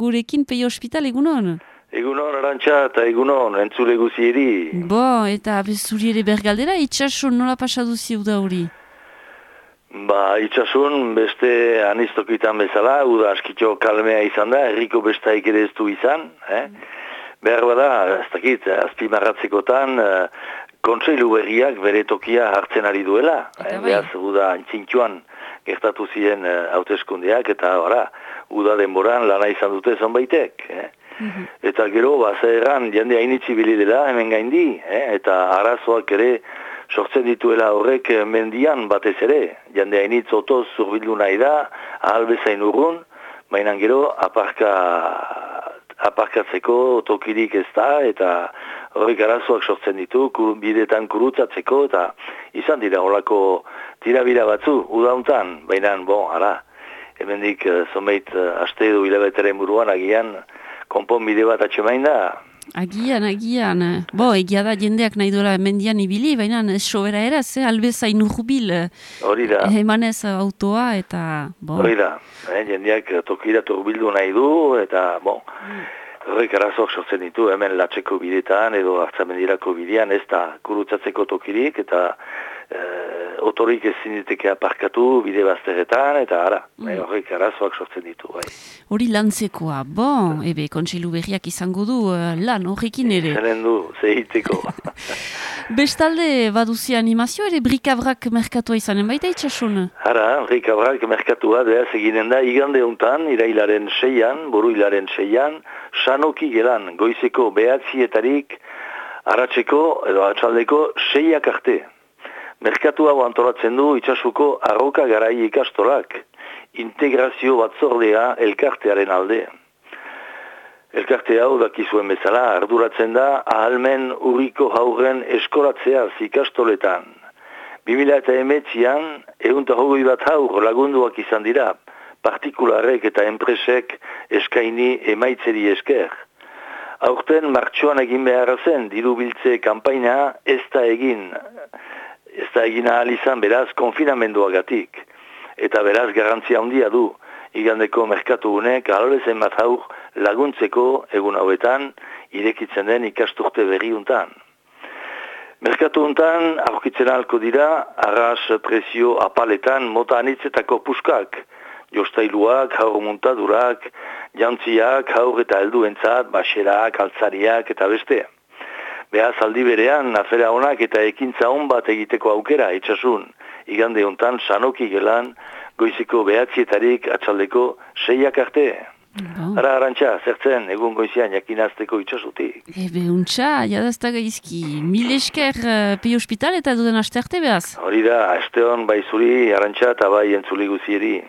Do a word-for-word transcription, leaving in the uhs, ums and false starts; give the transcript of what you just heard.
gurekin Peio Hospital, egunon? Egunon, Arantxa, eta egunon, entzule guzieri. Bo, eta zuri ere bergaldera, itxasun nola pasaduzi uda hori? Ba, itxasun, beste anistokitan bezala, uda askitxo kalmea izan da, herriko bestaik ere ez du izan, eh? Behar bada, ez dakit, azpimarratzekotan, eh, kontseilu berriak bere tokia hartzen ari duela. Eh? Behaz, uda antxintxuan gertatu ziren eh, hauteskundeak, eta ora, uda denboran lana izan dute zonbaitek, eh? Mm-hmm. Eta gero, bazaeran, jende hainitzi bilidela, hemen gaindi, eh? Eta arazoak ere sortzen dituela horrek mendian batez ere. Jende hainitz otoz zurbildu nahi da, ahal bezain urrun, baina gero aparka, aparkatzeko tokirik ez da, eta horrek arazoak sortzen ditu, kur, bidetan kurutzatzeko, eta izan dira horako tirabira batzu, udauntan, baina, bon, ara, hemendik zonbait aste edo hilabeteren buruan agian, konponbide bat atxemain da. Agian, agian. Bo, egia da jendeak nahi duela mendian ibili, baina ez sobera eraz, eh? Albezain urbil. Hori da. Emanez autoa, eta... Bo. Hori da. Eh, jendeak tokira turbildu nahi du, eta, bon, horrek arazoak sortzen ditu, hemen latzeko bidetan, edo hartzamendirako bidean, ez da kurutzatzeko tokirik, eta eh, otorik ezin diteke aparkatu bide bazteretan, eta ara, mm. eh, horrek arazoak sortzen ditu. Bai. Hori lantzekoa, bon, ebe, kontseilu berriak izango du uh, lan horrekin ere. Zeren du, zehiteko. Bestalde, baduzi animazio ere brikabrak merkatua izanen baita itxasun? Hara, brikabrak merkatua, behaz eginen da, igande hontan, irailaren seian, boru hilaren seian, sanoki gelan, goizeko behatzietarik, aratzeko, edo atxaldeko, seiak arte. Merkatu hau antolatzen du itxasuko arroka garai ikastolak, integrazio batzordea elkartearen alde. Elkarte hau dakizuen bezala arduratzen da ahalmen urriko haurren eskolatzeaz ikastoletan. bi mila hemeretzian ehun eta hogei bat haur lagunduak izan dira, partikularek eta enpresek eskaini emaitzeri esker. Aurten martxoan egin behar zen diru biltze kanpaina ez da egin, ez da egin ahal izan beraz konfinamenduagatik. Eta beraz garrantzia handia du, igandeko merkatu gunek albezen bat haur laguntzeko egun hauetan irekitzen den ikasturte berri untan. Merkatu untan aurkitzen ahalko dira arras prezio apaletan mota anitzetako puskak, jostailuak, haur muntadurak, jantziak, haur eta helduentzat, baxerak, altzariak eta beste. Behaz aldi berean, afera honak eta ekintza hon bat egiteko aukera, itxasun, igande hontan sanoki gelan, goiziko behatzietarik atxaldeko seiak arte. Oh. Ara, Arantxa, zertzen, egun goizian jakinazteko itxasutik. Ebe, untxa, jadazta gaizki, mil esker uh, Peio Hospital eta duden aste arte behaz? Hori da, aste hon bai zuri, Arantxa, eta bai entzuli guzieri.